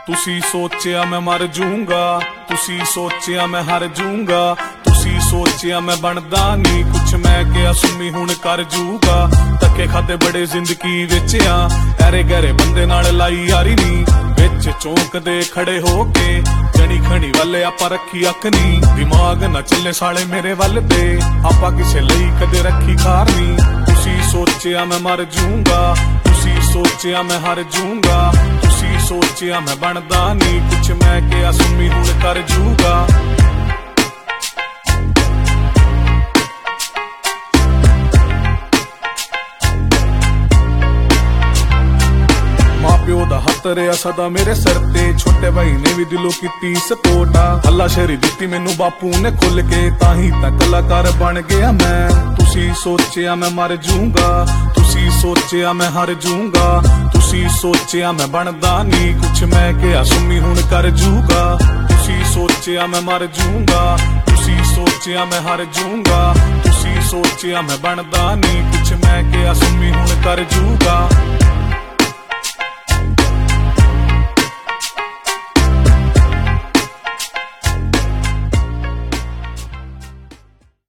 ਤੁਸੀਂ ਸੋਚਿਆ ਮੈਂ ਮਰ ਜੂੰਗਾ, ਤੁਸੀਂ ਸੋਚਿਆ ਮੈਂ ਹਾਰ ਜੂੰਗਾ, ਤੁਸੀਂ ਸੋਚਿਆ ਮੈਂ ਬਣਦਾ ਨਹੀਂ ਕੁਛ, ਮੈਂ ਕਿਹਾ ਸੁਮੀ ਹੁਣ ਕਰ ਜੂਗਾ। ਧੱਕੇ ਖਾਦੇ ਬੜੇ ਜ਼ਿੰਦਗੀ ਵਿੱਚ ਆ, ਐਰੇ ਗਹਿਰੇ ਬੰਦੇ ਨਾਲ ਲਾਈ ਯਾਰੀ ਨੀ, ਵਿੱਚ ਚੌਂਕ ਦੇ ਖੜੇ ਹੋ ਕੇ ਜਣੀ ਖਣੀ ਵੱਲ ਆਪਾਂ ਰੱਖੀ ਅੱਖ ਨੀ, ਦਿਮਾਗ ਨਾ ਚੱਲੇ ਸਾਲੇ ਮੇਰੇ ਵੱਲ ਤੇ ਆਪਾਂ ਕਿਸੇ ਲਈ ਕਦੇ ਰੱਖੀ ਖਾਰ ਨੀ। ਤੁਸੀਂ ਸੋਚਿਆ ਮੈਂ ਮਰ ਜੂੰਗਾ, ਤੁਸੀਂ ਸੋਚਿਆ ਮੈਂ ਹਾਰ ਜੂੰਗਾ, ਤੁਸੀਂ ਸੋਚਿਆ ਮੈਂ ਬਣਦਾ ਨਹੀਂ ਕੁਛ, ਮੈਂ ਕਿਹਾ ਸੁਮੀ ਹੁਣ ਕਰ ਜੂਗਾ। ਪਿਓ ਦਾ ਹੱਥ ਰਿਹਾ ਸਦਾ ਮੇਰੇ ਸਿਰ ਤੇ, ਛੋਟੇ ਭਾਈ ਨੇ ਵੀ ਦਿਲੋਂ ਕੀਤੀ ਸਪੋਰਟ ਆ, ਹੱਲਾ ਸ਼ੇਰੀ ਦਿੱਤੀ ਮੈਨੂੰ ਬਾਪੂ ਨੇ ਖੁੱਲ ਕੇ, ਤਾਂ ਹੀ ਤਾਂ ਕਲਾਕਾਰ ਬਣ ਗਿਆ ਮੈਂ। ਤੁਸੀਂ ਸੋਚਿਆ ਮੈਂ ਮਰ ਜੂੰਗਾ, ਤੁਸੀਂ ਸੋਚਿਆ ਮੈਂ ਹਾਰ ਜੂੰਗਾ, ਤੁਸੀਂ ਸੋਚਿਆ ਮੈਂ ਬਣਦਾ ਨਹੀਂ ਕੁਛ, ਮੈਂ ਕਿਹਾ ਸੁਮੀ ਹੁਣ ਕਰ ਜੂਗਾ। ਤੁਸੀਂ ਸੋਚਿਆ ਮੈਂ ਮਰ ਜੂੰਗਾ, ਤੁਸੀਂ ਸੋਚਿਆ ਮੈਂ ਹਾਰ ਜੂੰਗਾ, ਤੁਸੀਂ ਸੋਚਿਆ ਮੈਂ ਬਣਦਾ ਨਹੀਂ ਕੁਛ, ਮੈਂ ਕਿਹਾ ਸੁਮੀ ਹੁਣ ਕਰ ਜੂਗਾ।